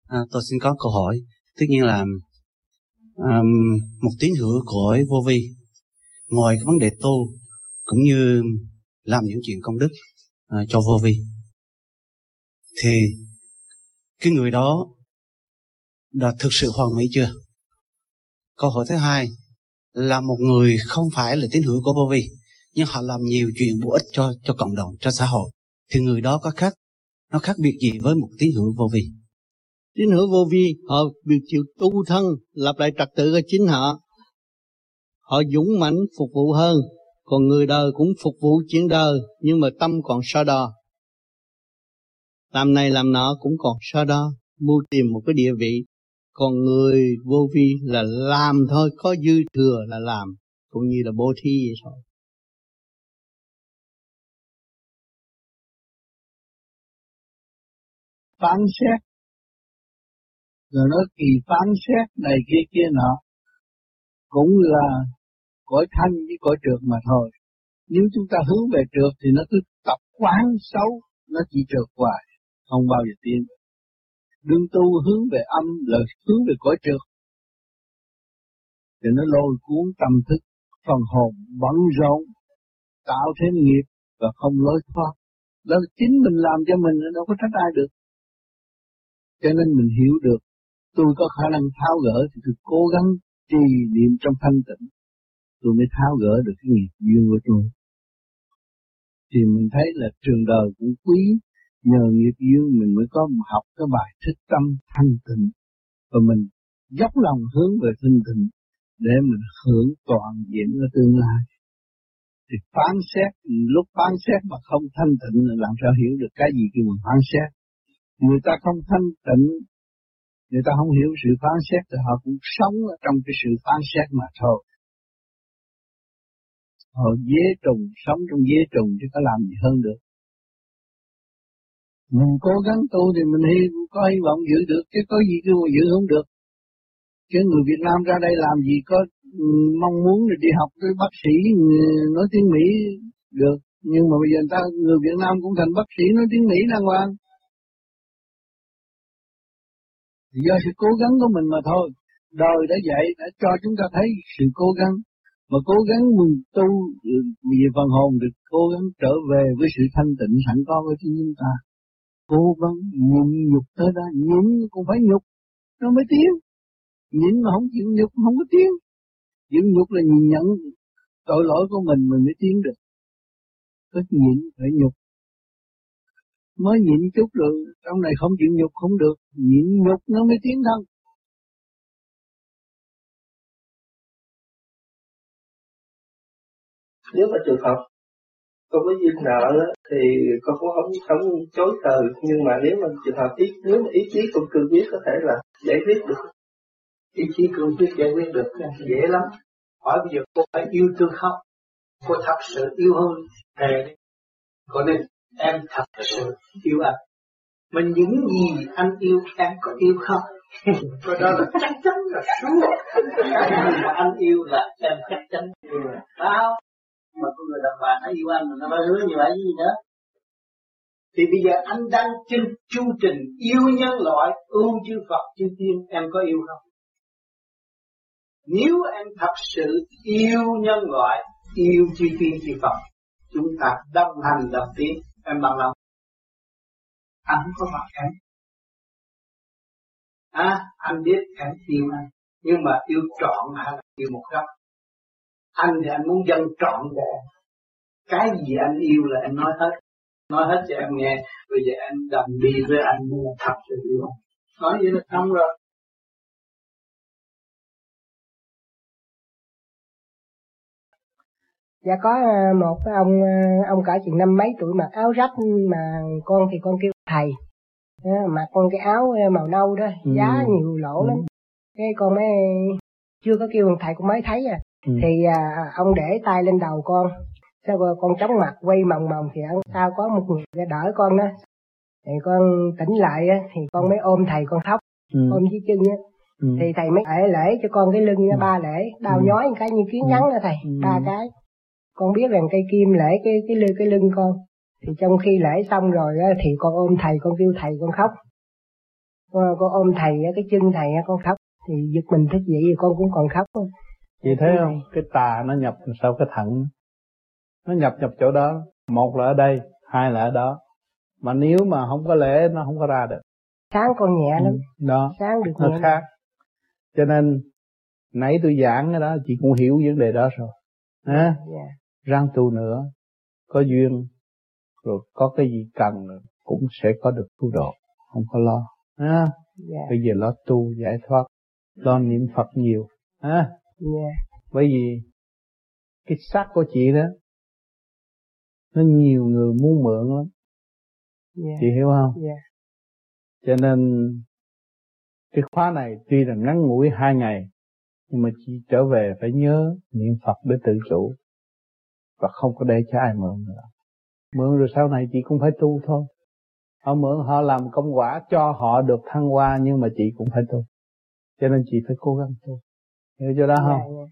Tôi xin có câu hỏi. Tất nhiên là một tín hữu của vô vi, ngoài cái vấn đề tu cũng như làm những chuyện công đức cho vô vi, thì cái người đó đã thực sự hoàn mỹ chưa? Câu hỏi thứ hai là một người không phải là tín hữu của vô vi, nhưng họ làm nhiều chuyện bổ ích cho cộng đồng, cho xã hội, thì người đó nó khác biệt gì với một tín hữu vô vi? Tín hữu vô vi họ việc chịu tu thân, lập lại trật tự cho chính họ. Họ dũng mãnh phục vụ hơn. Còn người đời cũng phục vụ chuyện đời, nhưng mà tâm còn so đo. Làm này làm nọ cũng còn so đo, mưu tìm một cái địa vị. Còn người vô vi là làm thôi, có dư thừa là làm, cũng như là bố thí vậy thôi. Phán xét, rồi nói kỳ phán xét này kia nọ, cũng là cõi thanh với cõi trượt mà thôi. Nếu chúng ta hướng về trượt thì nó cứ tập quán xấu, nó chỉ trượt hoài, không bao giờ tiến. Đương tu hướng về âm là hướng về cõi trượt, thì nó lôi cuốn tâm thức, phần hồn bận rộn, tạo thêm nghiệp và không lối thoát. Đó là chính mình làm cho mình, đâu có trách ai được. Cho nên mình hiểu được, tôi có khả năng tháo gỡ thì tôi cố gắng trì niệm trong thanh tịnh, tôi mới tháo gỡ được cái nghiệp duyên của tôi. Thì mình thấy là trường đời cũng quý, nhờ nghiệp duyên mình mới có học cái bài thức tâm thanh tịnh, và mình dốc lòng hướng về thanh tịnh để mình hưởng toàn diện ở tương lai. Thì phán xét, lúc phán xét mà không thanh tịnh là làm sao hiểu được cái gì khi mình phán xét. Người ta không thanh tịnh, người ta không hiểu sự phán xét thì họ cũng sống ở trong cái sự phán xét mà thôi. Họ dế trùng, sống trong dế trùng chứ có làm gì hơn được. Mình cố gắng tu thì mình có hy vọng giữ được, chứ có gì cứ mà giữ không được. Chứ người Việt Nam ra đây làm gì có mong muốn để đi học tới bác sĩ nói tiếng Mỹ được. Nhưng mà bây giờ người Việt Nam cũng thành bác sĩ nói tiếng Mỹ đàng hoàng. Do sự cố gắng của mình mà thôi. Đời đã dạy, đã cho chúng ta thấy sự cố gắng. Mà cố gắng mình tu về phần hồn được cố gắng trở về với sự thanh tịnh sẵn có của chúng ta. Cố gắng nhịn nhục tới đó, nhịn cũng phải nhục, nó mới tiến. Nhịn mà không chịu nhục không có tiến. Chịu nhục là nhìn nhận tội lỗi của mình mới tiến được. Có nhịn phải nhục. Mới nhịn chút rồi, trong này không chịu nhục không được. Nhịn nhục nó mới tiến thân. Nếu mà trường hợp con có duyên nợ thì con cũng không chối từ, nhưng mà nếu mà trường hợp nếu mà ý chí con cương quyết có thể là giải quyết được. Ý chí cương quyết giải quyết được dễ lắm. Hỏi bây giờ cô phải yêu thương không? Cô thật sự yêu hơn thề, cho nên em thật sự yêu anh. Mà những gì anh yêu em có yêu không? Cái đó là chắc chắn là sure. Cái gì mà anh yêu là em chắc chắn yêu. Sao? Mà có người đàn bà nó yêu anh mà nó nói hứa như vậy gì nữa? Thì bây giờ anh đang trên chu trình yêu nhân loại, ưu chư Phật chư Tiên, em có yêu không? Nếu em thật sự yêu nhân loại, yêu chư Tiên chư Phật, chúng ta đồng hành đồng tiến, em bằng lòng. Anh không có mặt em. Anh biết em yêu anh, nhưng mà yêu trọn hay là yêu một góc? Anh thì anh muốn dâng trọn về. Cái gì anh yêu là em nói hết cho em nghe. Bây giờ em đồng đi với anh mua thật sự yêu anh. Nói vậy là xong rồi. Dạ có một cái ông cả chừng năm mấy tuổi mặc áo rách, mà con thì con kêu thầy, mặc con cái áo màu nâu đó, giá nhiều lỗ lắm. Cái con mới chưa có kêu thầy, con mới thấy thì ông để tay lên đầu con, sau rồi con chóng mặt quay mòng thì sao có một người đỡ con đó, thì con tỉnh lại thì con mới ôm thầy con khóc, ôm dưới chân á. Thì thầy mới lễ cho con cái lưng 3 lễ, đau nhói một cái như kiến nhắn đó thầy, 3 cái. Con biết rằng cây kim lễ cái lưng con. Thì trong khi lễ xong rồi thì con ôm thầy, con kêu thầy con khóc. Con ôm thầy cái chân thầy con khóc, thì giật mình thức dậy con cũng còn khóc. Chị thấy không, cái tà nó nhập sau cái thận, nó nhập chỗ đó, một là ở đây, hai là ở đó, mà nếu mà không có lễ nó không có ra được. Sáng con nhẹ lắm, đó sáng được nó nhẹ khác. Cho nên nãy tôi giảng cái đó chị cũng hiểu vấn đề đó rồi, ráng tu nữa, có duyên rồi có cái gì cần cũng sẽ có được cứu độ, không có lo. Bây giờ lo tu giải thoát, lo niệm Phật nhiều. Bởi vì cái xác của chị đó, nó nhiều người muốn mượn lắm. Chị hiểu không? Cho nên cái khóa này tuy là ngắn ngủi 2 ngày, nhưng mà chị trở về phải nhớ niệm Phật để tự chủ, và không có để cho ai mượn nữa. Mượn rồi sau này chị cũng phải tu thôi. Họ mượn họ làm công quả cho họ được thăng hoa, nhưng mà chị cũng phải tu. Cho nên chị phải cố gắng tu. Hiểu chưa đó không?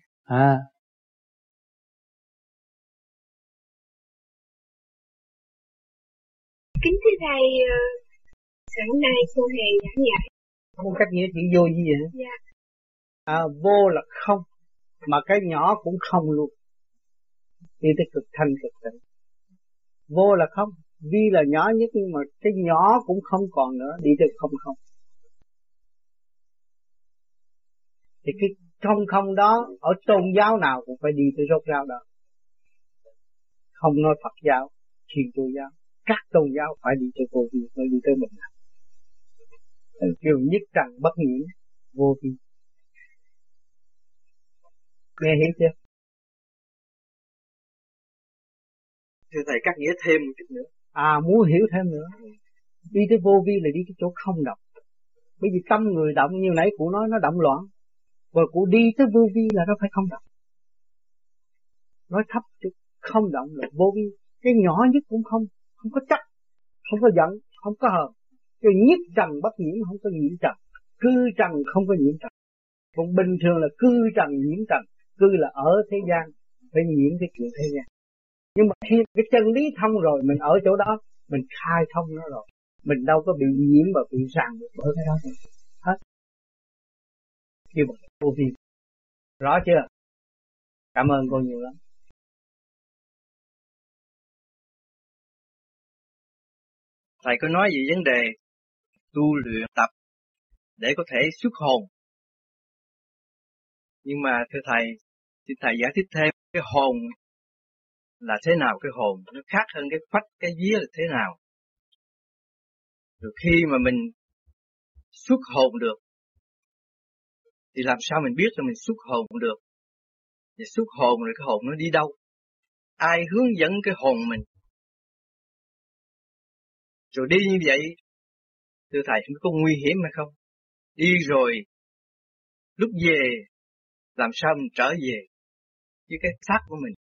Kính thưa thầy, sáng nay cô Hề giảng dạy. Không cách nghĩa chỉ vô gì vậy? Dạ. Vô là không, mà cái nhỏ cũng không luôn. Đi tới cực thanh cực tịnh. Vô là không, vi là nhỏ nhất, nhưng mà cái nhỏ cũng không còn nữa, đi tới không không. Thì cái không đó, ở tôn giáo nào cũng phải đi tới rốt ráo đó. Không nói Phật giáo, Thiên Chúa giáo, các tôn giáo phải đi tới vô vi, mới đi tới mình. Kêu nhất trần bất nhiễm, vô vi. Nghe hiểu chưa? Thưa thầy cắt nghĩa thêm một chút nữa. Muốn hiểu thêm nữa. Đi tới vô vi là đi tới chỗ không động. Bởi vì tâm người động, như nãy cụ nói nó động loạn. Và cụ đi tới vô vi là nó phải không động. Nói thấp chút, không động là vô vi. Cái nhỏ nhất cũng không có chắc, không có giận, không có hờn. Cái nhất trần bất nhiễm, không có nhiễm trần. Cư trần không có nhiễm trần. Còn bình thường là cư trần nhiễm trần. Cư là ở thế gian, phải nhiễm cái chuyện thế gian. Nhưng mà khi cái chân lý thông rồi, mình ở chỗ đó, mình khai thông nó rồi, mình đâu có bị nhiễm và bị ràng được bởi cái đó hết. Kêu bằng vô vi. Rõ chưa? Cảm ơn cô nhiều lắm. Thầy có nói về vấn đề tu luyện tập để có thể xuất hồn. Nhưng mà thưa thầy, xin thầy giải thích thêm cái hồn là thế nào, cái hồn nó khác hơn cái phách, cái vía là thế nào. Rồi khi mà mình xuất hồn được thì làm sao mình biết là mình xuất hồn được? Thì xuất hồn rồi cái hồn nó đi đâu? Ai hướng dẫn cái hồn mình? Rồi đi như vậy, thưa thầy, không có nguy hiểm hay không? Đi rồi, lúc về, làm sao mình trở về với cái xác của mình?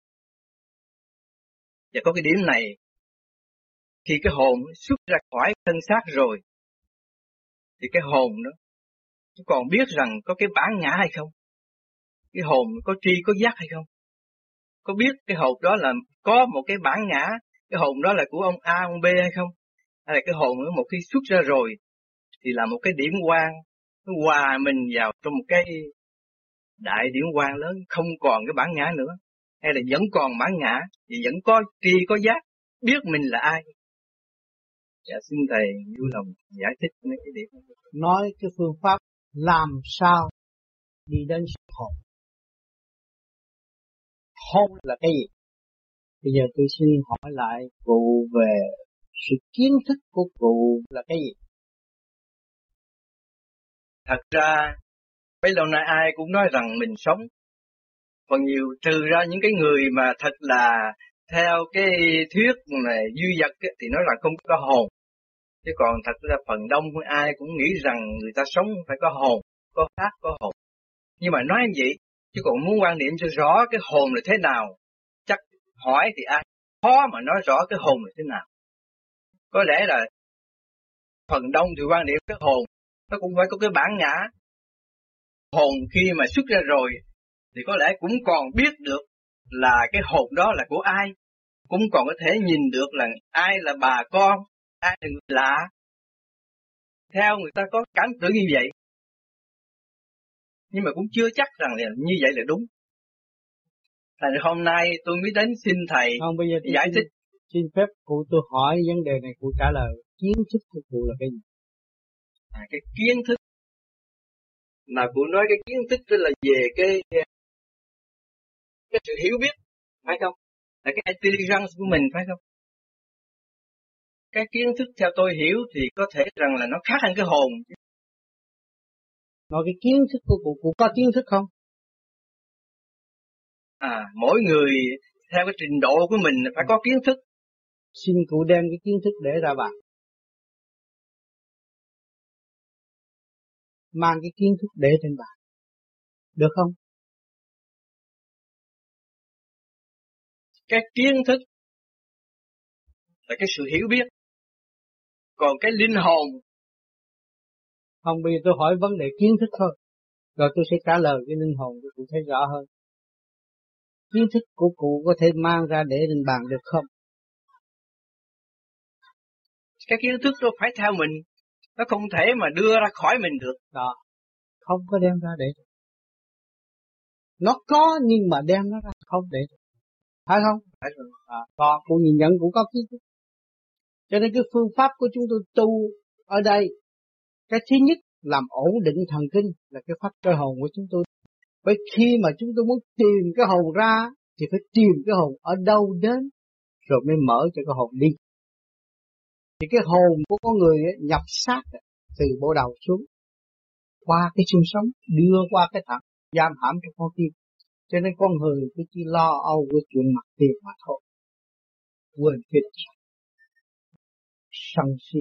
Và có cái điểm này, khi cái hồn xuất ra khỏi thân xác rồi, thì cái hồn đó, nó còn biết rằng có cái bản ngã hay không? Cái hồn có tri có giác hay không? Có biết cái hồn đó là có một cái bản ngã, cái hồn đó là của ông A, ông B hay không? Hay là cái hồn đó một khi xuất ra rồi, thì là một cái điểm quang, nó hòa mình vào trong một cái đại điểm quang lớn, không còn cái bản ngã nữa. Hay là vẫn còn bản ngã, thì vẫn có tri có giác, biết mình là ai. Dạ xin thầy vui lòng giải thích mấy cái điểm. Nói cái phương pháp làm sao đi đến xuất hồn. Hồn là cái gì? Bây giờ tôi xin hỏi lại cụ về sự kiến thức của cụ là cái gì? Thật ra, bấy lâu nay ai cũng nói rằng mình sống. Còn nhiều, trừ ra những cái người mà thật là theo cái thuyết này duy vật thì nói là không có hồn. Chứ còn thật ra phần đông ai cũng nghĩ rằng người ta sống phải có hồn, có xác, có hồn. Nhưng mà nói như vậy, chứ còn muốn quan niệm cho rõ cái hồn là thế nào, chắc hỏi thì ai khó mà nói rõ cái hồn là thế nào. Có lẽ là phần đông thì quan niệm cái hồn, nó cũng phải có cái bản ngã. Hồn khi mà xuất ra rồi, thì có lẽ cũng còn biết được là cái hồn đó là của ai. Cũng còn có thể nhìn được là ai là bà con, ai là người lạ. theo người ta có cảm tưởng như vậy. Nhưng mà cũng chưa chắc rằng là như vậy là đúng. Thành hôm nay tôi mới đến xin thầy không, bây giờ giải thích. Xin phép cụ tôi hỏi vấn đề này, cụ trả lời kiến thức của cụ là cái gì? Cái kiến thức mà cụ nói, cái kiến thức tức là về cái sự hiểu biết, phải không? Là cái intelligence của mình, phải không? Cái kiến thức theo tôi hiểu thì có thể rằng là nó khác hơn cái hồn. Nói cái kiến thức của cụ có kiến thức không? Mỗi người theo cái trình độ của mình phải có kiến thức. Xin cụ đem cái kiến thức để ra bàn. Mang cái kiến thức để trên bàn. Được không? Cái kiến thức là cái sự hiểu biết. Còn cái linh hồn. Không, bây giờ tôi hỏi vấn đề kiến thức thôi. Rồi tôi sẽ trả lời cái linh hồn cho cụ thấy rõ hơn. Kiến thức của cụ có thể mang ra để lên bàn được không? Cái kiến thức đó phải theo mình. Nó không thể mà đưa ra khỏi mình được. Đó. Không có đem ra để được. Nó có nhưng mà đem nó ra không để được. Phải không? Phải rồi. Còn cụ nhìn nhận cũng có kiến thức. Cho nên cái phương pháp của chúng tôi tu ở đây, cái thứ nhất làm ổn định thần kinh là cái pháp cơ hồn của chúng tôi. Bởi khi mà chúng tôi muốn tìm cái hồn ra thì phải tìm cái hồn ở đâu đến rồi mới mở cho cái hồn đi. Thì cái hồn của con người ấy, nhập xác từ bộ đầu xuống qua cái xương sống đưa qua cái thận giam hãm cho con tim. Cho nên con người cứ chỉ lo âu với chuyện mặt tiền mà thôi, quên chuyện sân si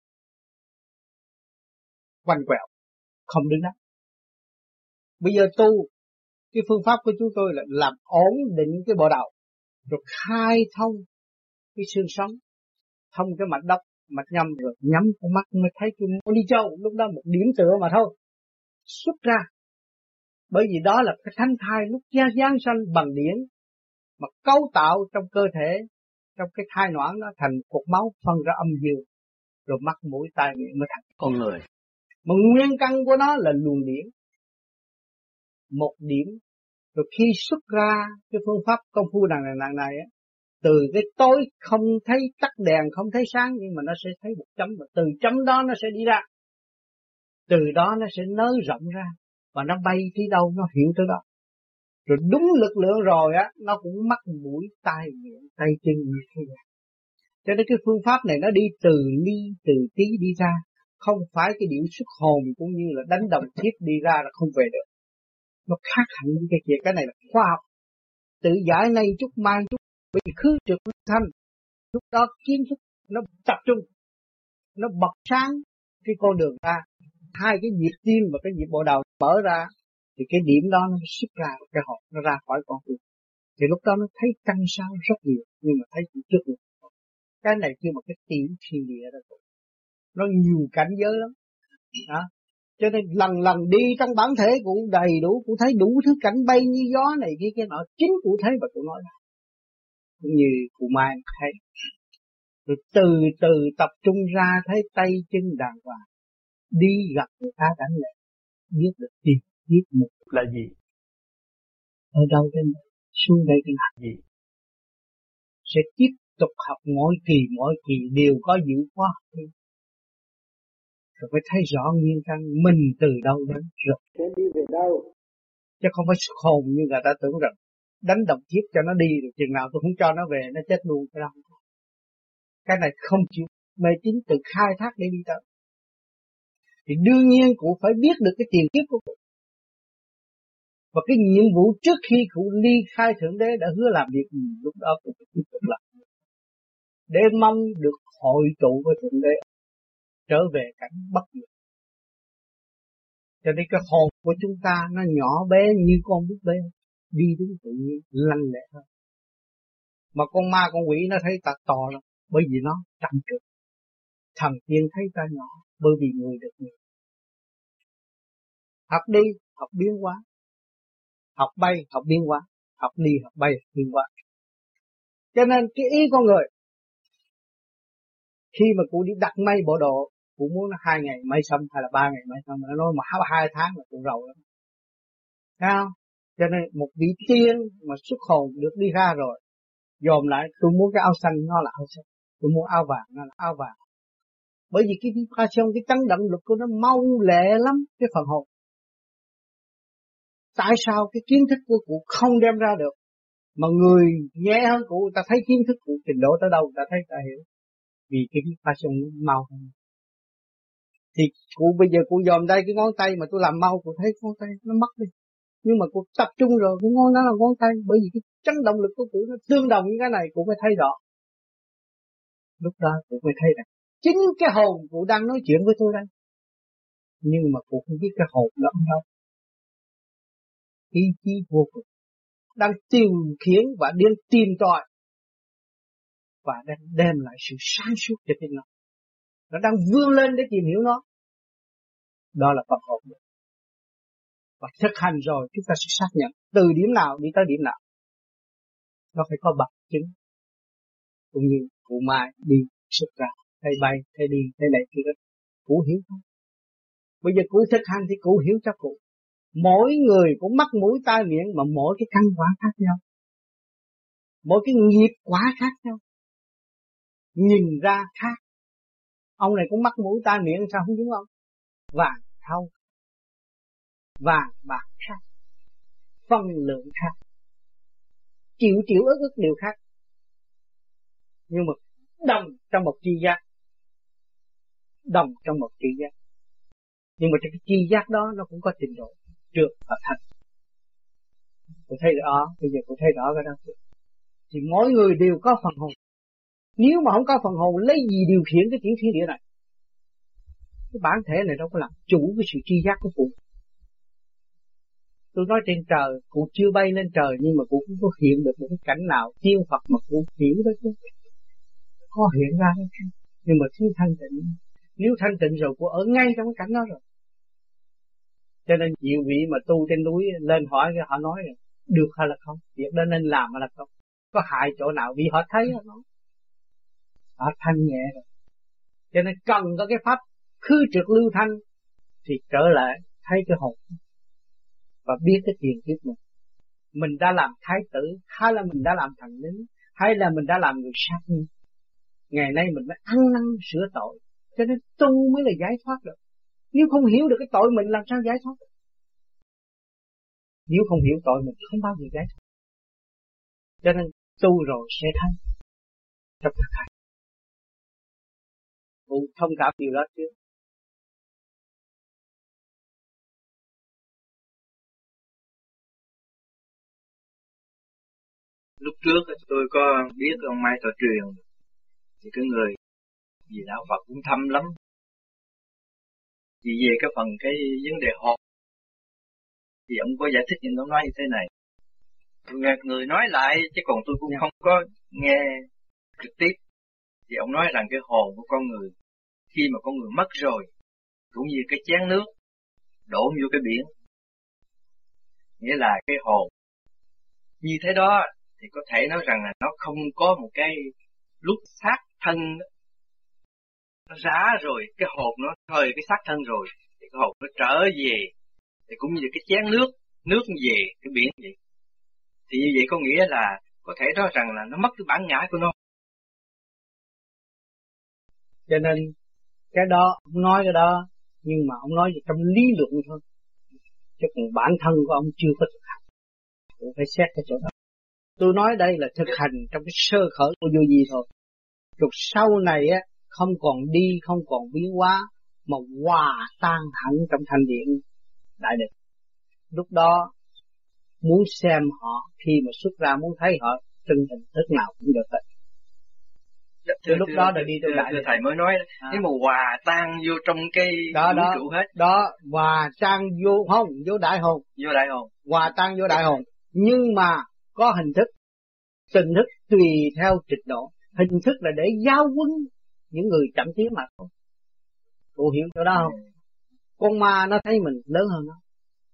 quanh quẹo không đứng đắn. Bây giờ tu cái phương pháp của chúng tôi là làm ổn định cái bộ đầu rồi khai thông cái xương sống, thông cái mạch đốc mạch nhâm, rồi nhắm con mắt mới thấy cái môn đi châu. Lúc đó một điểm tựa mà thôi xuất ra. Bởi vì đó là cái thánh thai lúc giáng sanh bằng điển mà cấu tạo trong cơ thể, trong cái thai noãn nó thành cột máu phân ra âm dương, rồi mắt mũi tai miệng mới thành con người. Mà nguyên căn của nó là luồng điển, một điểm. Rồi khi xuất ra cái phương pháp công phu đằng này á, từ cái tối không thấy tắt đèn, không thấy sáng, nhưng mà nó sẽ thấy một chấm, và từ chấm đó nó sẽ đi ra, từ đó nó sẽ nới rộng ra, và nó bay tới đâu nó hiểu tới đó. Rồi đúng lực lượng rồi á, nó cũng mắt mũi tai miệng tay chân như thế này. Cho nên cái phương pháp này nó đi từ ly từ tí đi ra, không phải cái điểm xuất hồn cũng như là đánh đồng thiết đi ra là không về được. Nó khác hẳn với cái kia. Cái này là khoa học, tự giải nay chút mai chút, bị khứ trực thanh. Lúc đó kiến thức nó tập trung, nó bật sáng cái con đường ra. Hai cái nhịp tim và cái nhịp bộ đầu mở ra, thì cái điểm đó nó xuất ra cái hồn, nó ra khỏi con tim. Thì lúc đó nó thấy căng sao rất nhiều, nhưng mà thấy chỉ trước được. Cái này kêu một cái tiểu thiên địa đó, nó nhiều cảnh giới lắm. Đó. Cho nên lần đi trong bản thể cũng đầy đủ, cũng thấy đủ thứ cảnh bay như gió này kia cái nọ, chính cụ thấy và cụ nói ra. Cũng như cụ Mai thấy. Rồi từ từ tập trung ra thấy tay chân đàng hoàng, đi gặp người ta đánh lệ, biết được tìm biết mục là gì, ở đâu đến đây, xuống đây để làm gì. Sẽ tiếp tục học mỗi kỳ đều có dự khóa. Rồi phải thấy rõ nguyên căn mình từ đâu đến rồi sẽ đi về đâu. Chứ không phải xuất hồn như người ta tưởng rằng đánh đồng chiếc cho nó đi, rồi chừng nào tôi không cho nó về nó chết luôn. Cái đó cái này không chịu mê tín tự khai thác để đi tới. Thì đương nhiên cụ phải biết được cái tiền kiếp của cụ. Và cái nhiệm vụ trước khi cụ ly khai Thượng Đế đã hứa làm việc gì, lúc đó cụ phải tiếp tục làm. Để mong được hội tụ với Thượng Đế, trở về cảnh bất diệt. Cho nên cái hồn của chúng ta nó nhỏ bé như con búp bê, đi đứng tự nhiên, lanh lẹ hơn. Mà con ma con quỷ nó thấy ta to lắm, bởi vì nó trầm trực. Thần tiên thấy ta nhỏ, bởi vì người được nhiều. Học đi, học biến hóa. Học bay, học biến hóa. Học đi, học bay, học biến hóa. Cho nên cái ý con người, khi mà cụ đi đặt mây bộ độ, Cụ muốn nó 2 ngày mới xong hay là 3 ngày mới xong, nó nói mà 2 tháng là cụ rầu lắm. Thấy không? Cho nên một vị tiên mà xuất hồn được đi ra rồi, dòm lại tôi muốn cái áo xanh nó là áo xanh, tôi muốn áo vàng nó là áo vàng. Bởi vì cái vibration, cái chấn động lực của nó mau lẹ lắm cái phần hồn. Tại sao cái kiến thức của cụ không đem ra được, mà người nghe hơn cụ, ta thấy kiến thức cụ trình độ tới đâu, ta thấy ta hiểu. Vì cái vibration mau hơn. Thì cụ bây giờ cụ dòm đây cái ngón tay mà tôi làm mau, cụ thấy ngón tay nó mất đi. Nhưng mà cụ tập trung rồi, cái ngón đó là ngón tay, bởi vì cái chấn động lực của cụ nó tương đồng với cái này, cụ mới thấy rõ. Lúc đó cụ mới thấy rằng chính cái hồn cụ đang nói chuyện với tôi đây, nhưng mà cụ không biết cái hồn đó ở đâu. Ý chí vô cùng đang điều khiển và đang tìm tòi và đang đem lại sự sáng suốt cho chính nó đang vươn lên để tìm hiểu nó. Đó là phần hồn. Và thực hành rồi chúng ta sẽ xác nhận từ điểm nào đi tới điểm nào. Nó phải có bằng chứng. Cũng như cụ Mai đi xuất ra, thấy bay, thấy đi, thấy này kia đó, cụ hiểu không? Bây giờ cụ thực hành thì cụ hiểu cho cụ. Mỗi người cũng mắc mũi tai miệng mà mỗi cái căn quả khác nhau, mỗi cái nghiệp quả khác nhau, nhìn ra khác. Ông này cũng mắc mũi tai miệng sao không đúng không? Vàng thau, vàng bạc khác, phân lượng khác, triệu ức điều khác, nhưng mà đồng trong một tri giác, đồng trong một tri giác. Nhưng mà cái tri giác đó nó cũng có trình độ trượt và thành. Tôi thấy rõ, bây giờ tôi thấy rõ cái đó. Thì mỗi người đều có phần hồn. Nếu mà không có phần hồn, lấy gì điều khiển cái tiểu thiên địa này? Cái bản thể này đâu có làm chủ cái sự tri giác của cụ. Tôi nói trên trời, cụ chưa bay lên trời, nhưng mà cụ cũng có hiện được một cái cảnh nào tiên Phật mà cụ hiểu đó chứ. Có hiện ra đó chứ. Nhưng mà thiếu thanh tịnh. Nếu thanh tịnh rồi, cụ ở ngay trong cái cảnh đó rồi. Cho nên nhiều vị mà tu trên núi lên hỏi, họ nói là được hay là không, việc đó nên làm hay là không, có hại chỗ nào, vì họ thấy nó, họ thanh nhẹ rồi. Cho nên cần có cái pháp khư trượt lưu thanh thì trở lại thấy cái hồn và biết cái tiền kiếp mình đã làm thái tử, hay là mình đã làm thần lính, hay là mình đã làm người sát nhân. Ngày nay mình mới ăn năn sửa tội, cho nên tu mới là giải thoát được. Nếu không hiểu được cái tội mình làm sao giải thoát được? Nếu không hiểu tội mình không bao giờ giải thoát. Cho nên tu rồi sẽ thấy trong thực hành. Cụ thông cảm điều đó chứ. Lúc trước tôi có biết ông Mai Thọ Truyền, thì cái người vì đạo Phật cũng thâm lắm. Vì về cái phần cái vấn đề hồn thì ông có giải thích, nhưng ông nói như thế này. Tôi nghe người nói lại chứ còn tôi cũng không có nghe trực tiếp. Thì ông nói rằng cái hồn của con người khi mà con người mất rồi, cũng như cái chén nước đổ vô cái biển, nghĩa là cái hồn như thế đó, thì có thể nói rằng là nó không có một cái lúc xác thân nó rã rồi, cái hồn nó thời cái xác thân rồi, thì cái hồn nó trở về, thì cũng như cái chén nước về cái biển vậy. Thì như vậy có nghĩa là có thể nói rằng là nó mất cái bản ngã của nó. Cho nên cái đó, ông nói cái đó, nhưng mà ông nói trong lý luận thôi, chứ còn bản thân của ông chưa có thực hành. Tôi phải xét cái chỗ đó. Tôi nói đây là thực hành trong cái sơ khởi của vô vi thôi. Rồi sau này á, không còn đi, không còn biến hóa, mà hòa tan hẳn trong thanh điện đại định. Lúc đó muốn xem họ, khi mà xuất ra muốn thấy họ chân hình thức nào cũng được hết. Từ lúc đó là đi tới đại định. Thầy mới nói, nếu mà hòa tan vô trong cái vũ trụ hết. Đó, hòa tan vô không, vô đại hồn. Vô đại hồn. Hòa tan vô đại hồn. Nhưng mà có hình thức, hình thức tùy theo trình độ. Hình thức là để giáo huấn những người chậm tiến mà thôi. Cô hiểu chỗ đó không? Con ma nó thấy mình lớn hơn nó.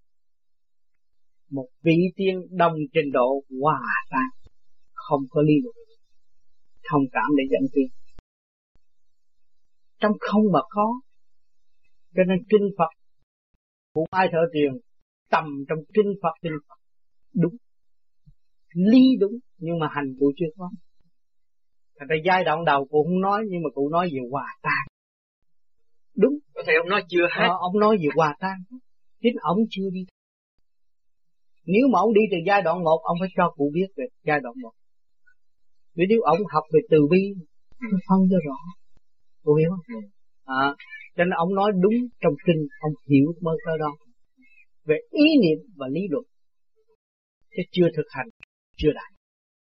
Một vị tiên đồng trình độ hòa tan, không có lý luận, thông cảm để dẫn tiến. Trong không mà có, Cho nên kinh Phật Phụ Ai Thở Truyền tầm trong kinh Phật đúng, lý đúng, nhưng mà hành cụ chưa có. Thành ra giai đoạn đầu cụ không nói, nhưng mà cụ nói về hòa tan. Đúng. Có thể ông nói chưa hết. Ông nói về hòa tan, chính ông chưa đi. Nếu mà ông đi từ giai đoạn 1, ông phải cho cụ biết về giai đoạn 1. Vì nếu ông học về từ bi, phân cho rõ. Cụ hiểu không? Cho nên ông nói đúng trong kinh, ông hiểu mới tới đó. Về ý niệm và lý luận. Chứ chưa thực hành, chưa đạt.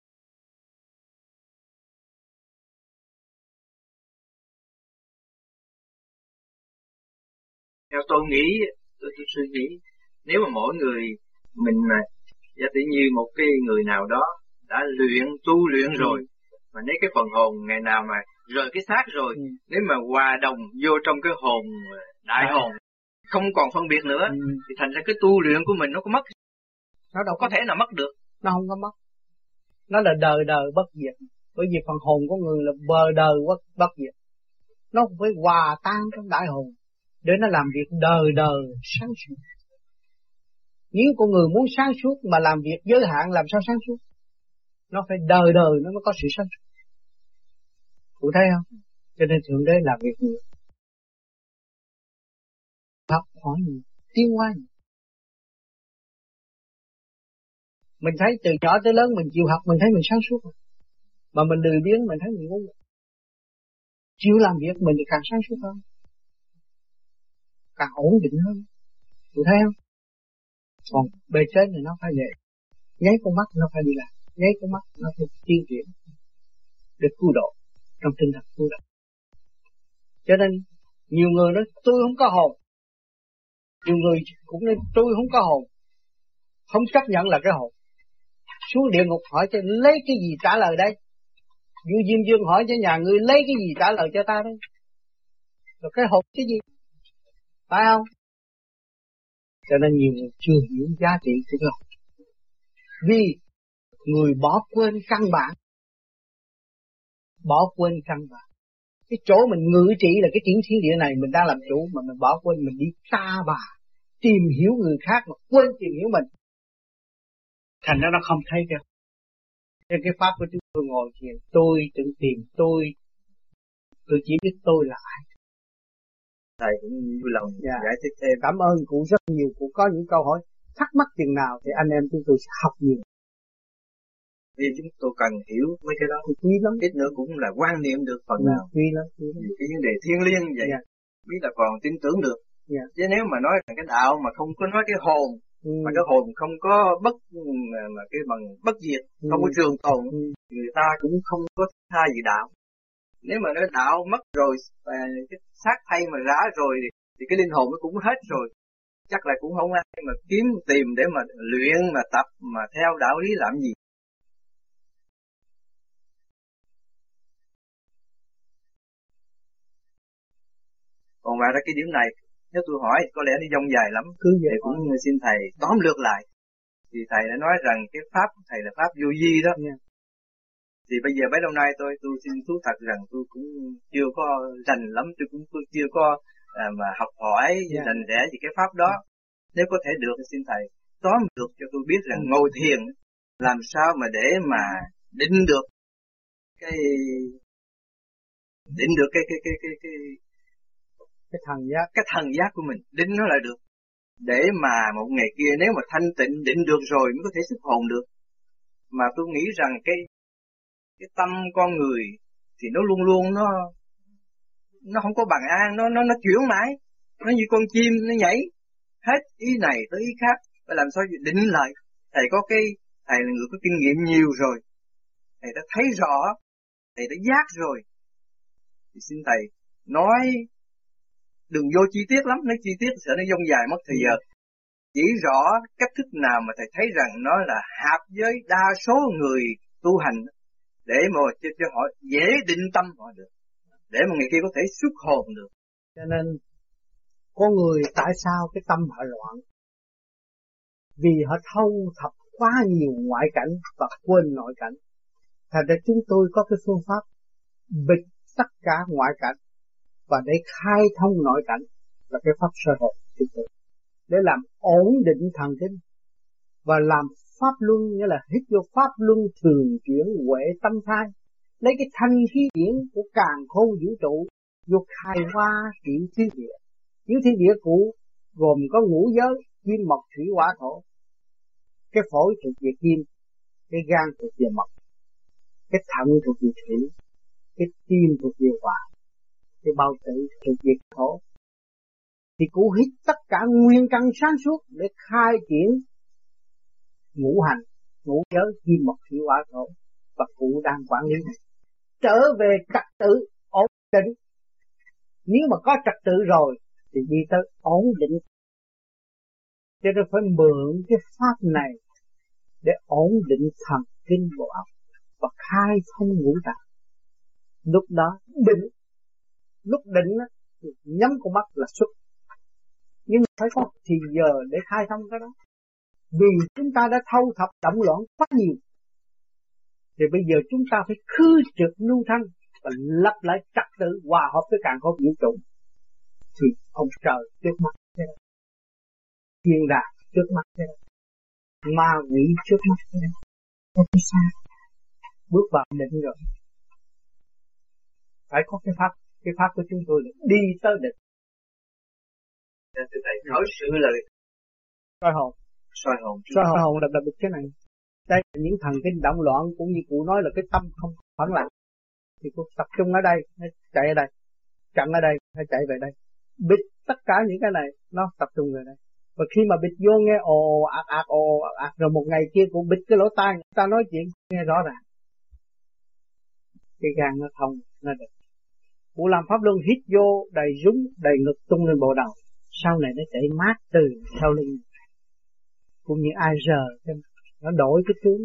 Theo tôi nghĩ, tôi suy nghĩ, nếu mà mỗi người mình mà giả tỷ như một cái người nào đó đã tu luyện rồi, mà nếu cái phần hồn ngày nào mà rời cái xác rồi, nếu mà hòa đồng vô trong cái hồn đại hồn, không còn phân biệt nữa, thì thành ra cái tu luyện của mình nó có mất. Nó đâu có thể nào mất được. Nó không có mất. Nó là đời đời bất diệt. Bởi vì phần hồn của người là bờ đời bất diệt. Nó phải hòa tan trong đại hồn để nó làm việc đời đời sáng suốt. Nếu con người muốn sáng suốt mà làm việc giới hạn làm sao sáng suốt? Nó phải đời đời nó mới có sự sáng suốt. Cụ thấy không? Cho nên Thượng Đế làm việc nhiều, học hỏi nhiều, tiến hóa nhiều. Mình thấy từ nhỏ tới lớn mình chịu học, mình thấy mình sáng suốt. Mà mình lười biếng mình thấy mình ngu. Chịu làm việc mình thì càng sáng suốt hơn, càng ổn định hơn. Cụ thấy không? Còn bề trên thì nó phải vậy. Nháy con mắt nó phải đi làm, nháy con mắt nó phải tiến triển được cứu độ trong tinh thần cứu độ. Cho nên nhiều người nói tôi không có hồn, nhiều người cũng nói tôi không có hồn, không chấp nhận là cái hồn. Xuống địa ngục hỏi cho lấy cái gì trả lời đây? Vua Diêm Dương hỏi cho nhà ngươi lấy cái gì trả lời cho ta đây? Rồi cái hồn cái gì? Phải không? Cho nên nhiều người chưa hiểu giá trị của cái hồn. Vì người bỏ quên căn bản. Bỏ quên căn bản. Cái chỗ mình ngự trị là cái triển thiên địa này mình đang làm chủ, mà mình bỏ quên, mình đi ta bà tìm hiểu người khác mà quên tìm hiểu mình. Thành ra nó không thấy đâu. Nên cái pháp của chúng tôi ngồi thiền, tôi tự tìm tôi chỉ biết tôi là ai. Thầy cũng vui lòng giải thích thêm. Cảm ơn cụ rất nhiều, cụ có những câu hỏi thắc mắc chừng nào thì anh em chúng tôi sẽ học nhiều. Vì chúng tôi cần hiểu mấy cái đó, quý lắm. ít nữa cũng là quan niệm được phần nào. Quý lắm. Cái vấn đề thiêng liêng vậy, biết là còn tin tưởng được. Chứ nếu mà nói là cái đạo mà không có nói cái hồn, mà cái hồn không có mà cái bằng bất diệt, không có trường tồn, người ta cũng không có tha gì đạo. Nếu mà nói đạo mất rồi, cái xác thay mà rã rồi thì cái linh hồn nó cũng hết rồi. Chắc là cũng không ai mà tìm để mà luyện mà tập mà theo đạo lý làm gì. Còn ngoài ra cái điểm này, nếu tôi hỏi có lẽ đi dông dài lắm, cứ vậy cũng xin thầy tóm lược lại. Thì thầy đã nói rằng cái pháp của thầy là pháp vô vi đó. Thì bây giờ bấy lâu nay tôi xin thú thật rằng tôi cũng chưa có rành lắm, tôi cũng chưa có mà học hỏi rành rẽ về cái pháp đó. Nếu có thể được thì xin thầy tóm lược cho tôi biết rằng ngồi thiền làm sao mà để mà định được cái thần giác của mình, định nó lại được. Để mà một ngày kia nếu mà thanh tịnh định được rồi mới có thể xuất hồn được. Mà tôi nghĩ rằng cái tâm con người thì nó luôn luôn nó không có bằng an, nó chuyển mãi, nó như con chim nó nhảy hết ý này tới ý khác, phải làm sao định lại. Thầy là người có kinh nghiệm nhiều rồi, thầy đã thấy rõ, thầy đã giác rồi, thì xin thầy nói đừng vô chi tiết lắm, nói chi tiết sợ nó dông dài mất thời giờ. Chỉ rõ cách thức nào mà thầy thấy rằng nó là hợp với đa số người tu hành, để mà cho họ dễ định tâm họ được, để mà người kia có thể xuất hồn được. Cho nên con người tại sao cái tâm họ loạn? Vì họ thâu thập quá nhiều ngoại cảnh và quên nội cảnh. Thành ra chúng tôi có cái phương pháp bịt tất cả ngoại cảnh và để khai thông nội cảnh là cái pháp soi hồn để làm ổn định thần kinh và làm pháp luân, nghĩa là hít vô pháp luân thường chuyển huệ tâm thai, lấy cái thanh khí điển của càn khôn vũ trụ vô khai hóa chuyển thiên địa. Chuyển thiên địa cũ gồm có ngũ giới kim mộc thủy hỏa thổ. Cái phổi thuộc về kim, cái gan thuộc về mộc, cái thận thuộc về thủy, cái tim thuộc về hỏa, cái bao tử thuộc về thổ. Thì cụ hít tất cả nguyên căn sáng suốt để khai triển ngũ hành, ngũ giới kim mộc thủy hỏa thổ, và cụ đang quản lý này. Trở về trật tự ổn định. Nếu mà có trật tự rồi thì đi tới ổn định. Cho nên phải mượn cái pháp này để ổn định thần kinh bộ óc và khai thông ngũ tạng. Lúc đó định, lúc định thì nhắm con mắt là xuất. Nhưng phải có thì giờ để khai thông cái đó. Vì chúng ta đã thâu thập động loạn quá nhiều, thì bây giờ chúng ta phải khư trượt lưu thanh và lập lại trật tự hòa hợp với càn khôn vũ trụ. Thì ông trời trước mắt thế đó, thiên đàng trước mắt thế đó, ma quỷ trước mắt thế đó, không có xa. Bước vào định rồi, phải có cái pháp của chúng tôi là đi tới định. Thưa thầy, nói sự lời Soi hồn là đặc biệt cái này. Đây là những thần kinh động loạn, cũng như cụ nói là cái tâm không phản lặng. Thì cô tập trung ở đây, nó chạy ở đây, chặn ở đây, nó chạy về đây. Bịt tất cả những cái này, nó tập trung về đây. Và khi mà bịt vô nghe ồ ạt, rồi một ngày kia cũng bịt cái lỗ tai, người ta nói chuyện nghe rõ ràng. Cái gan nó thông, nó được. Cụ làm pháp luân hít vô đầy rúng, đầy ngực tung lên bộ đầu. Sau này nó chảy mát từ sau lưng. Cũng như ai giờ nó đổi cái tướng,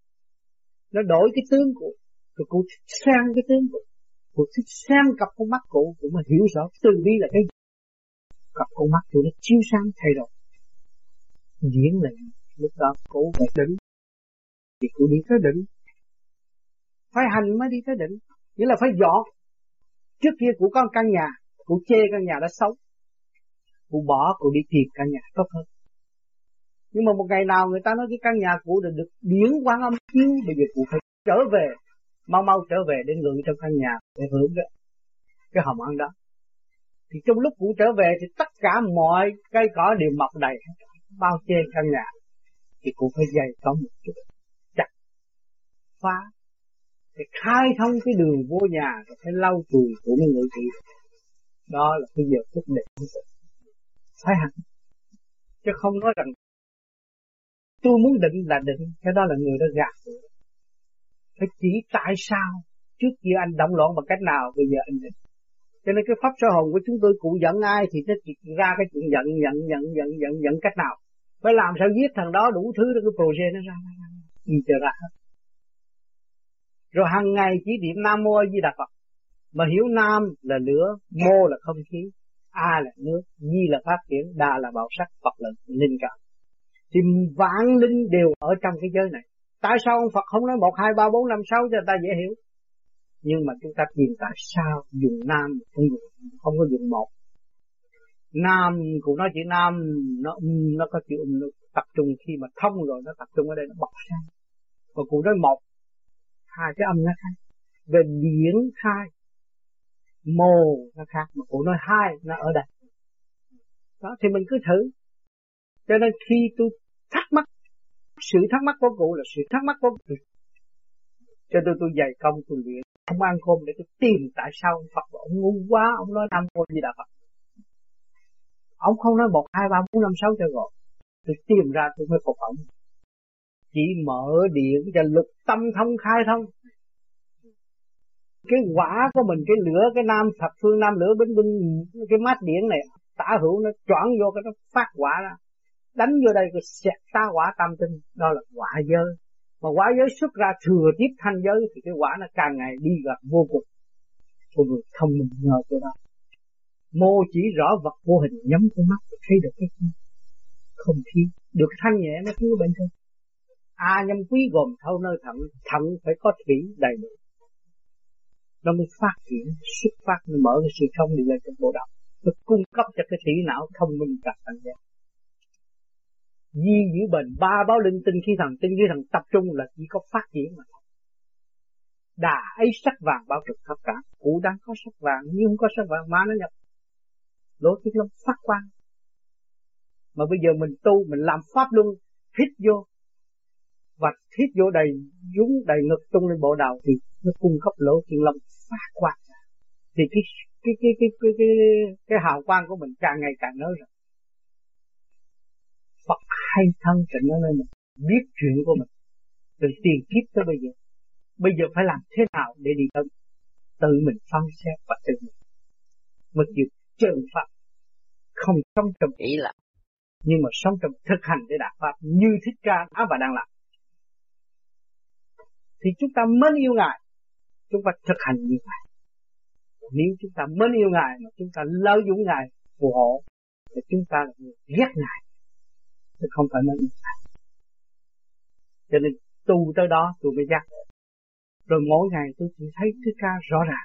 nó đổi cái tướng của cụ thích sang cái tướng của cụ thích sang cặp con mắt cụ mới hiểu rõ từ bi là cái gì. Cặp con mắt cụ nó chiếu sáng thay đổi diễn lại. Lúc đó cụ phải định thì cụ đi tới định, phải hành mới đi tới định, nghĩa là phải dọn. Trước kia cụ có căn nhà, cụ chê căn nhà đã xấu, cụ bỏ, cụ đi tìm căn nhà tốt hơn. Nhưng mà một ngày nào người ta nói cái căn nhà cụ được điển quang âm chiếu, bây giờ cụ phải trở về, mau trở về để ngự trong căn nhà để hưởng cái hồng ân đó. Thì trong lúc cụ trở về thì tất cả mọi cây cỏ đều mọc đầy bao che căn nhà. Thì cụ phải dày công một chút, chặt, phá, để khai thông cái đường vô nhà, rồi phải lau chùi của mấy người chị. Đó là cái giờ phút định, phải hành. Chứ không nói rằng tôi muốn định là định, cái đó là người đó gạt. Phải chỉ tại sao trước kia anh động loạn bằng cách nào, bây giờ anh định. Cho nên cái pháp soi hồn của chúng tôi cụ giận ai thì nó chỉ ra cái chuyện giận cách nào. Phải làm sao giết thằng đó đủ thứ đó, cái project nó ra đi cho ra hết. Rồi hàng ngày chỉ niệm Nam Mô A Di Đà Phật, mà hiểu Nam là lửa, Mô là không khí, A là nước, Di là phát triển, Đà là bảo sắc, Phật là linh cảm. Thì vạn linh đều ở trong cái giới này. Tại sao ông Phật không nói 1, 2, 3, 4, 5, 6 cho người ta dễ hiểu? Nhưng mà chúng ta tìm tại sao dùng Nam không có dùng một. Nam cũng nói chữ Nam, nó có chữ nó tập trung, khi mà thông rồi nó tập trung ở đây, nó bọc sang. Và cũng nói một, hai cái âm nó khác. Về điển khai, mô nó khác, mà cũng nói hai nó ở đây. Đó thì mình cứ thử. Cho nên khi tôi thắc mắc, sự thắc mắc của cụ là sự thắc mắc của cụ. Cho tôi dày công tôi luyện, không ăn cơm để tôi tìm tại sao ông Phật ông ngu quá, ông nói Nam Mô Di Đà Phật. Ông không nói 1, 2, 3, 4, 5, 6 cho gọi. Tôi tìm ra tôi mới phục ông. Chỉ mở điện cho lục tâm thông khai thông. Cái quả của mình, cái lửa, cái nam thập phương nam lửa binh cái mát điện này, tả hữu nó choảng vô cái nó phát quả ra. Đánh vô đây cái xẹt ta quả tam tinh, đó là quả giới. Mà quả giới xuất ra thừa tiếp thanh giới thì cái quả nó càng ngày đi gặp vô cùng. Con người thông minh nhờ cho đó. Mô chỉ rõ vật vô hình, nhắm con mắt thấy được cái không khí, được thanh nhẹ nó cứu bệnh thôi. Nhâm quý gồm thâu nơi thận, thận phải có thủy đầy đủ. Nó mới phát triển, xuất phát, nó mở cái sự thông đi lên trong bộ đầu. Tôi cung cấp cho cái trí não thông minh cả thành giác. Di giữ bền ba báo linh tinh khí thần tập trung là chỉ có phát triển mà thôi. Đà ấy sắc vàng bao trùm khắp cả. Cụ đang có sắc vàng nhưng không có sắc vàng mà nó nhập. Lỗ tiết lâm phát quang. Mà bây giờ mình tu, mình làm pháp luân, hít vô. Và hít vô đầy dúng đầy ngực tung lên bộ đầu thì nó cung cấp lỗ tiết lâm phát quang. Thì cái hào quang của mình càng ngày càng nới rộng. Phật hay thân cho nó nên mình biết chuyện của mình từ tiền kiếp tới bây giờ. Bây giờ phải làm thế nào để đi tới tự mình phân xét và tự mình mới chịu trơn pháp, không sống trong ý là nhưng mà sống trong thực hành để đạt pháp như Thích Ca đã và đang làm. Thì chúng ta mến yêu Ngài, chúng ta thực hành như vậy. Nếu chúng ta mến yêu Ngài mà chúng ta lợi dụng Ngài phù hộ thì chúng ta là người ghét Ngài, chứ không phải mến yêu Ngài. Cho nên tu tới đó tôi mới giác. Rồi mỗi ngày tôi chỉ thấy Thích Ca rõ ràng.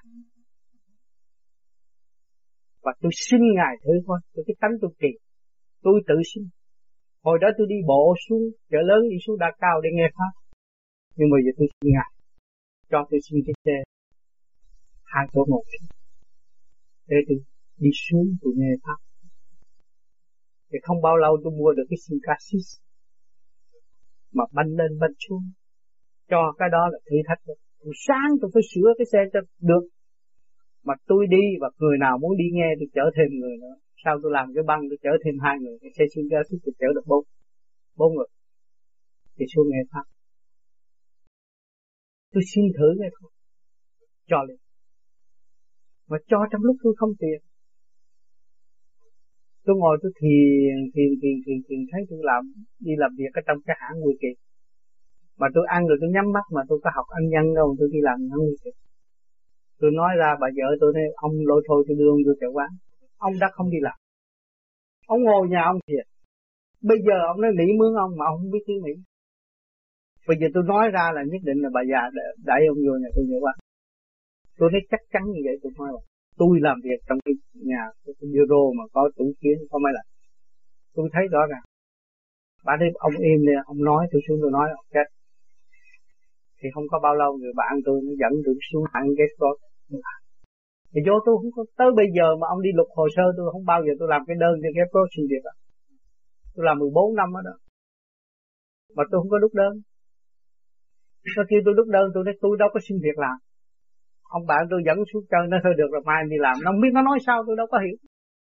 Và tôi xin Ngài thử thôi, cái tánh tôi kỳ. Tôi tự xin. Hồi đó tôi đi bộ xuống chợ lớn, đi xuống Đa Cao để nghe pháp. Nhưng bây giờ tôi xin Ngài cho tôi xin cái xe 2 chỗ ngồi để tôi đi xuống tôi nghe pháp. Thì không bao lâu tôi mua được cái Syncasys mà banh lên banh xuống. Cho cái đó là thử thách. Sáng tôi phải sửa cái xe cho được. Mà tôi đi và người nào muốn đi nghe tôi chở thêm người nữa. Sau tôi làm cái băng tôi chở thêm 2 người. Cái xe Syncasys tôi chở được 4 người. Thì xuống nghe pháp. Tôi xin thử nghe thôi. Cho liền. Mà cho trong lúc tôi không tiền. Tôi ngồi tôi thiền thấy tôi đi làm việc ở trong cái hãng Nguy Kiệt. Mà tôi ăn rồi tôi nhắm mắt mà tôi có học ăn nhân đâu, tôi đi làm hãng Nguy Kiệt. Tôi nói ra bà vợ tôi nói ông lôi thôi tôi đưa ông vô chợ quán. Ông đã không đi làm. Ông ngồi nhà ông thiệt. Bây giờ ông nói Mỹ mướn ông mà ông không biết tiếng Mỹ. Bây giờ tôi nói ra là nhất định là bà già đẩy ông vô nhà tôi chợ quán. Tôi nói chắc chắn như vậy tôi nói rồi. Tôi làm việc trong cái nhà, cái bureau mà có tủ kiến, có mấy lần. Tôi thấy rõ ràng. Bà đi ông im đi, ông nói, tôi xuống tôi nói, ok. Thì không có bao lâu người bạn tôi nó dẫn tôi xuống hãng Gasport. Thì vô tôi không có, tới bây giờ mà ông đi lục hồ sơ tôi không bao giờ tôi làm cái đơn cho Gasport xin việc đó. Tôi làm 14 năm đó. Mà tôi không có đúc đơn. Nó kêu tôi đúc đơn, tôi nói tôi đâu có xin việc làm. Ông bạn tôi dẫn xuống chơi nó thôi được rồi mai anh đi làm. Nó không biết nó nói sao tôi đâu có hiểu.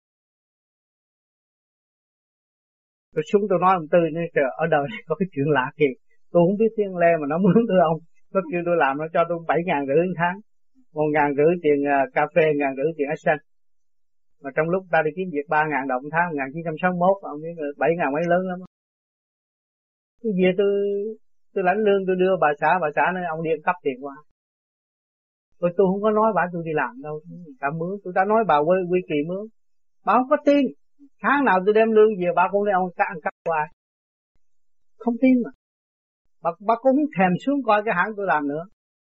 Tôi xuống tôi nói ông Tư nói trời ở đời này có cái chuyện lạ kìa. Tôi không biết tiếng Le mà nó mướn tôi ông. Nó kêu tôi làm nó cho tôi 7.500 một tháng. 1.500 tiền cà phê, 1.500 tiền Ascent. Mà trong lúc ta đi kiếm việc 3.000 đồng một tháng, 1961 ông biết 7.000 mấy lớn lắm. Cái gì tôi lãnh lương tôi đưa bà xã nói ông đi cấp tiền qua. Tôi không có nói bà tôi đi làm đâu, ta mướn, tôi đã nói bà Quy Kỳ mướn. Bà không có tin, tháng nào tôi đem lương về bà cũng nói ông ăn cắp hoài. Không tin mà. Bà cũng thèm xuống coi cái hãng tôi làm nữa.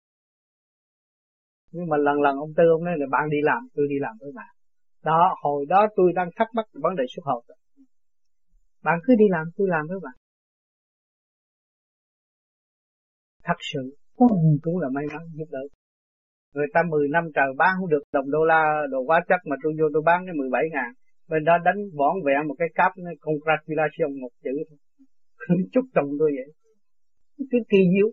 Nhưng mà lần ông Tư ông nói là bạn đi làm, tôi đi làm với bạn. Đó, hồi đó tôi đang thắc mắc vấn đề xuất hộp. Bạn cứ đi làm, tôi làm với bạn. Thật sự, cũng là may mắn giúp đỡ. Người ta 10 năm trời bán không được đồng đô la đồ hóa chất mà tôi vô tôi bán cái 17.000. Bên đó đánh vỏn vẹn một cái cáp nó congratulation một chữ thôi. Chúc chồng tôi vậy. Cái kỳ diệu.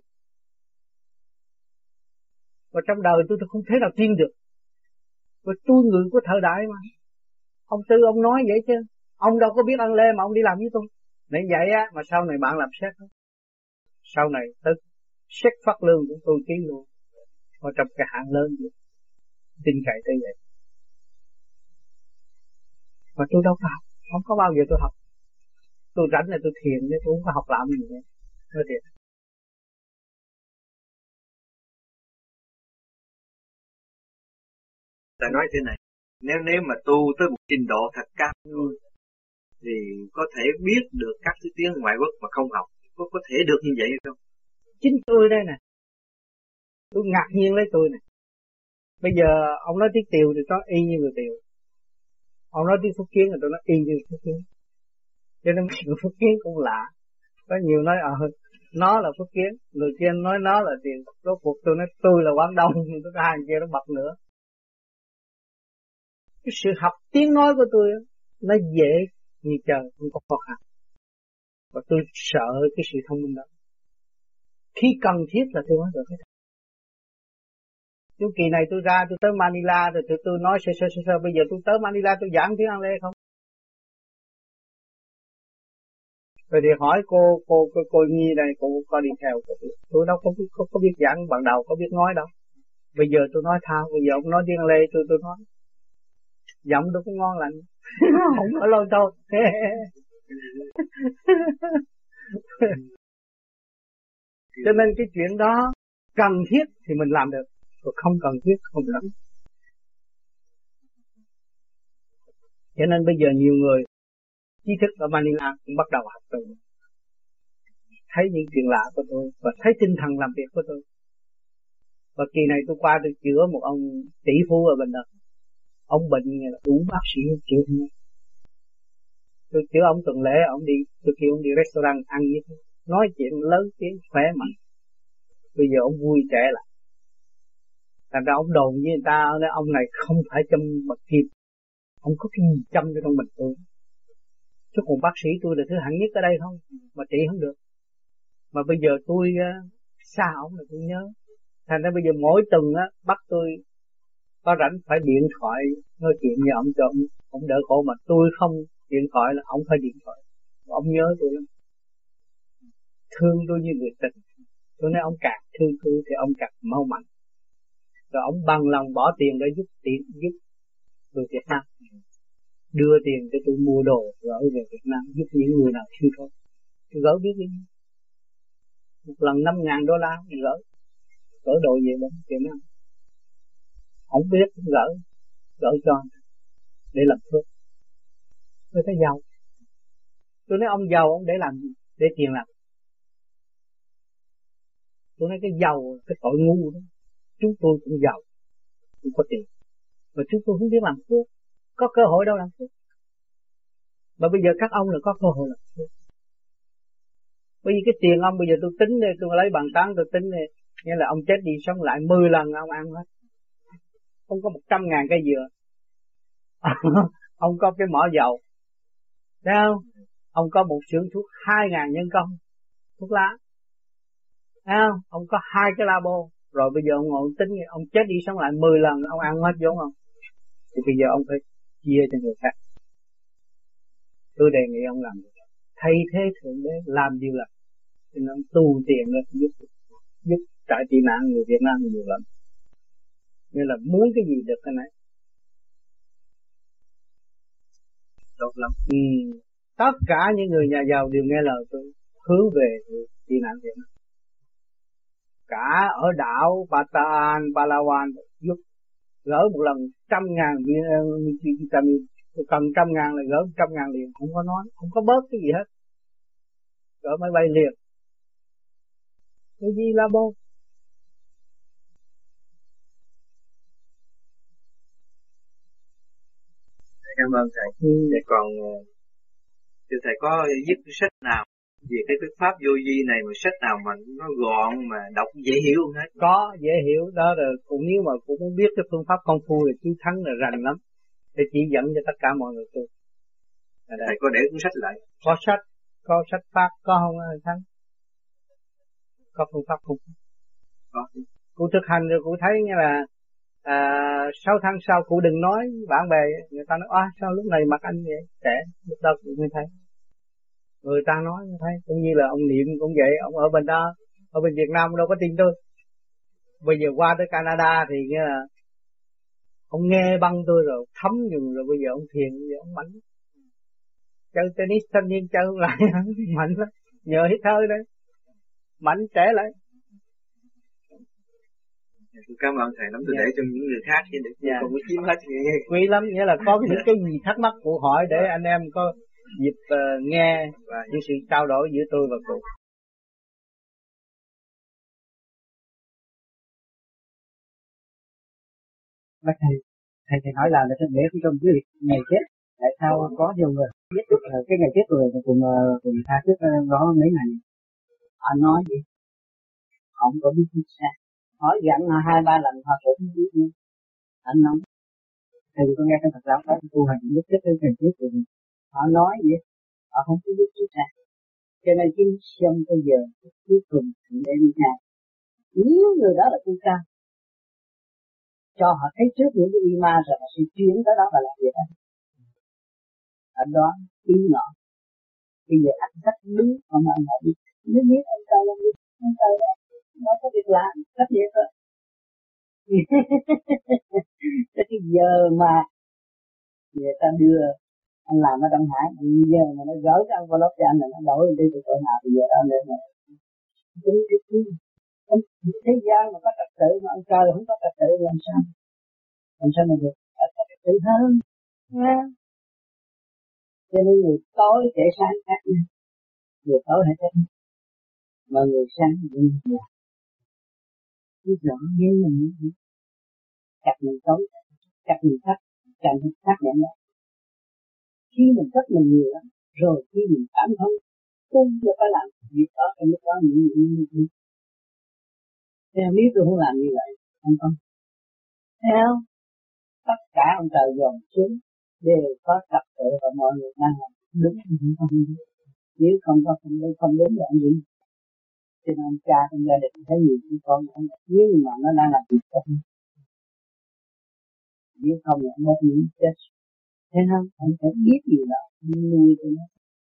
Và trong đời tôi không thể nào tin được. Và tôi người của thời đại mà. Ông Tư ông nói vậy chứ. Ông đâu có biết ăn lê mà ông đi làm với tôi. Nên vậy á mà sau này bạn làm xét thôi. Sau này tới xét phát lương của tôi ký luôn. Ở trong cái hãng lớn vậy. Tin cậy tới vậy. Mà tôi đâu có học. Không có bao giờ tôi học. Tôi rảnh là tôi thiền chứ tôi không có học làm gì hết. Nói thiệt. Ta nói thế này. Nếu mà tu tới một trình độ thật cao thì có thể biết được các thứ tiếng ngoại quốc mà không học. Có thể được như vậy hay không? Chính tôi đây nè. Tôi ngạc nhiên lấy tôi nè. Bây giờ ông nói tiếng Tiều thì có y như người Tiều. Ông nói tiếng Phúc Kiến rồi tôi nói y như Phúc Kiến. Cho nên người Phúc Kiến cũng lạ. Có nhiều nói nó là Phúc Kiến, người kia nói nó là tiền. Rốt cuộc tôi nói tôi là Quảng Đông, nhưng có hai kia nó bật nữa. Cái sự học tiếng nói của tôi nó dễ như trời, không có khó khăn. Và tôi sợ cái sự thông minh đó. Khi cần thiết là tôi nói được hết. Chu kỳ này tôi ra, tôi tới Manila rồi tôi nói sơ. Bây giờ tôi tới Manila tôi giảng tiếng Anh không? Rồi thì hỏi cô Nhi này, cô có đi theo tôi đâu có biết giảng ban đầu, có biết nói đâu. Bây giờ tôi nói thao, bây giờ ông nói tiếng Lê tôi nói. Giọng tôi cũng ngon lành. Không có lâu thôi. Cho nên cái chuyện đó cần thiết thì mình làm được, còn không cần thiết không được. Cho nên bây giờ nhiều người trí thức ở Manila cũng bắt đầu học từ thấy những chuyện lạ của tôi và thấy tinh thần làm việc của tôi. Và kỳ này tôi qua tôi chữa một ông tỷ phú ở bên đó. Ông bệnh như là đủ bác sĩ chữa không. Tôi chữa ông tuần lễ, ông đi, tôi kêu ông đi restaurant ăn với tôi. Nói chuyện lớn tiếng khỏe mạnh. Bây giờ ông vui trẻ lại. Thành ra ông đồn với người ta, ông này không phải châm bậc kim. Ông có cái gì châm cho trong mình tôi. Chứ còn bác sĩ tôi là thứ hạng nhất ở đây không, mà trị không được. Mà bây giờ tôi xa ông là tôi nhớ. Thành ra bây giờ mỗi tuần bắt tôi có rảnh phải điện thoại nói chuyện với ông cho ông đỡ khổ, mà tôi không điện thoại là ông phải điện thoại. Ông nhớ tôi lắm. Thương tôi như người tình. Tôi nói ông càng thương tôi thì ông càng mau mạnh. Rồi ông bằng lòng bỏ tiền để giúp người Việt Nam. Đưa tiền cho tôi mua đồ gửi về Việt Nam giúp những người nào thiếu thốn. Tôi gửi biết đi. Một lần $5,000 gửi đồ về đến Việt Nam. Ông biết gửi cho để làm phước. Tôi thấy giàu. Tôi nói ông giàu ông để làm gì? Để tiền làm. Tôi nói cái giàu, cái tội ngu đó. Chúng tôi cũng giàu, cũng có tiền. Mà chúng tôi không biết làm phước. Có cơ hội đâu làm phước. Mà bây giờ các ông là có cơ hội làm phước. Bởi vì cái tiền ông bây giờ tôi tính đây, tôi lấy bằng tán tôi tính đây. Nghĩa là ông chết đi sống lại 10 lần ông ăn hết. Ông có 100.000 cây dừa. Ông có cái mỏ dầu. Thấy không? Ông có một xưởng thuốc 2.000 nhân công. Thuốc lá. Thấy không? Ông có 2 cái labo. Rồi bây giờ ông ngồi tính, ông chết đi sống lại 10 lần, ông ăn hết vốn không? Thì bây giờ ông phải chia cho người khác. Tôi đề nghị ông làm được. Thay thế Thượng Đế làm điều lành. Cho nên ông tu tiền lên giúp trại tị nạn người Việt Nam nhiều lắm. Nên là muốn cái gì được cái này. Tốt lắm. Tất cả những người nhà giàu đều nghe lời tôi, hướng về tị nạn Việt Nam. Cả ở đảo Bataan, Palawan giúp gỡ một lần 100.000 vitamin. Tôi cần 100.000 là gỡ 100.000 liền, không có nói, không có bớt cái gì hết. Gỡ máy bay liền. Cái gì là bô? Cảm ơn thầy. Để còn thầy có viết cái sách nào về cái thuyết pháp vô vi này, mà sách nào mà nó gọn mà đọc dễ hiểu không hết? Có, dễ hiểu đó rồi. Cũng nếu mà cũng muốn biết cái phương pháp công phu là chú Thắng là rành lắm, để chỉ dẫn cho tất cả mọi người tu. Thầy có để cuốn sách lại? Có sách pháp có không Thắng? Có phương pháp không? Có. Cụ thực hành rồi cụ thấy như là 6 tháng sau cụ đừng nói bạn bè, người ta nói sao lúc này mặt anh vậy trẻ, lúc đó cụ mới thấy. Người ta nói như thế, cũng như là ông Niệm cũng vậy, ông ở bên đó, ở bên Việt Nam đâu có tin tôi. Bây giờ qua tới Canada thì nghĩa là ông nghe băng tôi rồi thấm dùng, rồi bây giờ ông thiền, bây giờ ông mạnh. Chơi tennis thanh niên chơi không lại mạnh lắm, nhờ hít hơi đấy, mạnh trẻ lại. Tôi cảm ơn thầy lắm, tôi để cho những người khác chứ để không có chiếm hết. Quý lắm, nghĩa là có những cái gì thắc mắc cụ hỏi để anh em có dịp nghe và những sự trao đổi giữa tôi và cụ. Thầy nói là để trong dưới ngày chết Tại sao có nhiều người biết được cái ngày chết rồi cùng tha trước đó mấy ngày anh nói gì không có biết chính xác, hỏi dặn 2-3 lần họ cũng không biết nữa. Anh nói thì con nghe trong Phật giáo đó tu hành biết cái ngày chết rồi họ nói vậy họ không có biết chính xác, cho nên chính xem bây giờ cuối cùng để đi nào nếu người đó là tu cao cho họ thấy trước những cái ma rồi họ sẽ chuyển tới đó và làm việc đó. Anh đó ý nọ bây giờ anh rất đúng mà anh hỏi đi nếu biết anh trời làm gì anh trời đó nó có việc làm rất dễ thôi. Cái giờ mà người ta đưa anh làm ở Đông Hải giờ mà nó gửi cái envelope cho anh là nó đổi đi từ cỡ nào bây giờ đó nữa mà thế gian mà có trật tự mà ông trời không có trật tự làm sao mà được có trật tự hơn nha. Cho nên người tối kẻ sáng khác nhau, người tối hay khác nhau mà người sáng như nhau. Cứ rõ nghe mình chặt mình tối chặt mình thắt chặt mình thắt nhẹ nhẹ. Khi mình thắt mình nhiều lắm rồi khi mình cảm thông tu được phải làm việc đó trong lúc đó những nếu tôi không làm như vậy không có theo tất cả ông trời dồn xuống đều có trật tự và mọi người đang làm đúng không nếu không có không đúng là anh gì cho nên ông cha trong gia đình thấy nhiều khi con nếu mà nó đang làm việc tốt nếu không là mất những chết thế không anh phải biết gì đó nuôi cho nó.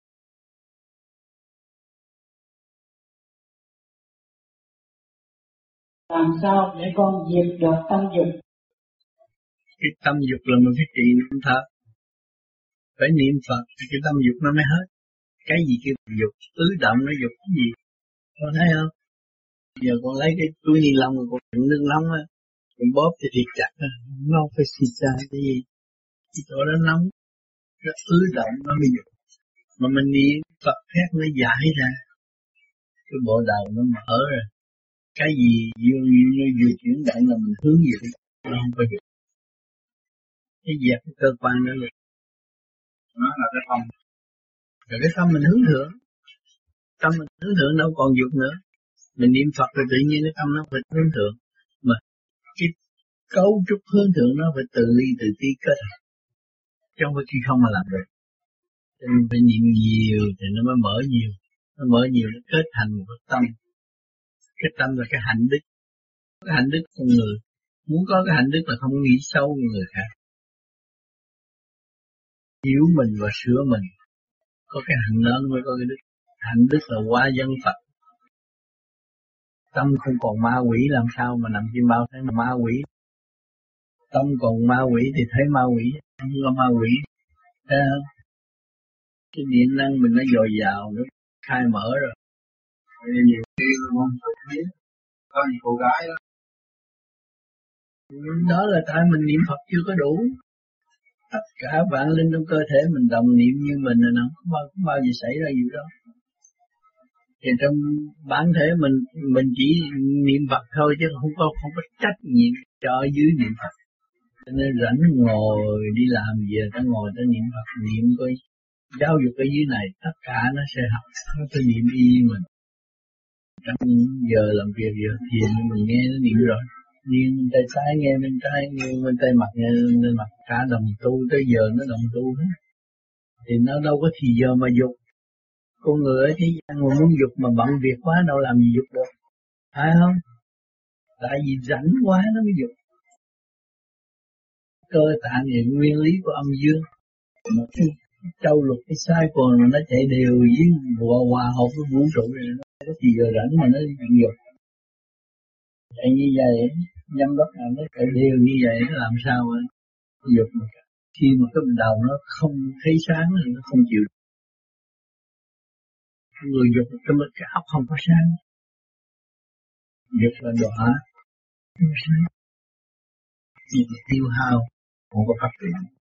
Làm sao để con diệt được tâm dục? Cái tâm dục là mình phải trị niệm Phật, phải niệm Phật thì cái tâm dục nó mới hết. Cái gì kêu dục, ứ động nó dục cái gì, con thấy không? Giờ con lấy cái túi ni lông rồi con đựng nước nóng á, con bóp thì thiệt chặt á, nó phải xịt ra cái gì, cái chỗ đó nóng, nó ứ động nó mới dục. Mà mình niệm Phật phép nó giải ra, cái bộ đầu nó mở rồi, cái gì nó vừa chuyển động là mình hướng về nó không có dục. Cái dẹp cái cơ quan đó rồi, nó là cái tâm. Rồi cái tâm mình hướng thượng, tâm mình hướng thượng đâu còn dục nữa. Mình niệm Phật rồi tự nhiên cái tâm nó phải hướng thượng. Mà cái cấu trúc hướng thượng nó phải tự ly tự tí kết hợp. Chứ không phải khi không mà làm được. Cho nên phải niệm nhiều thì nó mới mở nhiều. Nó mở nhiều nó kết thành một cái tâm. Cái tâm là cái hạnh đức. Cái hạnh đức của người. Muốn có cái hạnh đức là không nghĩ xấu người khác. Hiểu mình và sửa mình. Có cái hạnh lớn mới có cái đức. Hạnh đức là hóa dân Phật. Tâm không còn ma quỷ làm sao mà nằm trên bao thấy mà ma quỷ. Tâm còn ma quỷ thì thấy ma quỷ, không có ma quỷ. Thấy không? Cái điện năng mình nó dồi dào, nó khai mở rồi. Vì nhiều khi không biết, có những cô gái đó. Đó là tại mình niệm Phật chưa có đủ. Tất cả vạn linh trong cơ thể mình đồng niệm như mình là nó không bao giờ xảy ra gì đó. Thì trong bản thể mình chỉ niệm Phật thôi chứ không có trách nhiệm cho dưới niệm Phật. Cho nên rảnh ngồi đi làm về ta ngồi ta niệm Phật niệm coi giáo dục ở dưới này tất cả nó sẽ học nó sẽ niệm y mình. Trong giờ làm việc giờ thiền mình nghe nó niệm rồi. Nhưng tay trái nghe bên trái nghe bên tay mặt nghe bên mặt cả đồng tu tới giờ nó đồng tu hết. Thì nó đâu có thì giờ mà dục. Con người ở thế gian mà muốn dục mà bận việc quá đâu làm gì dục được. Phải không? Tại vì rảnh quá nó mới dục. Cơ tạng là nguyên lý của âm dương. Một cái châu lục cái sai còn nó chạy đều với hòa hợp với vũ trụ này. Nó có gì giờ rảnh mà nó dục. Chạy như vậy, nhâm đốc là nó chạy đều như vậy nó làm sao mà dục mà. Khi mà cái đầu nó không thấy sáng thì nó không chịu. Người dục cái óc không có sáng. Dục là đọa, không có sáng. Chỉ tiêu hao, không có phát triển.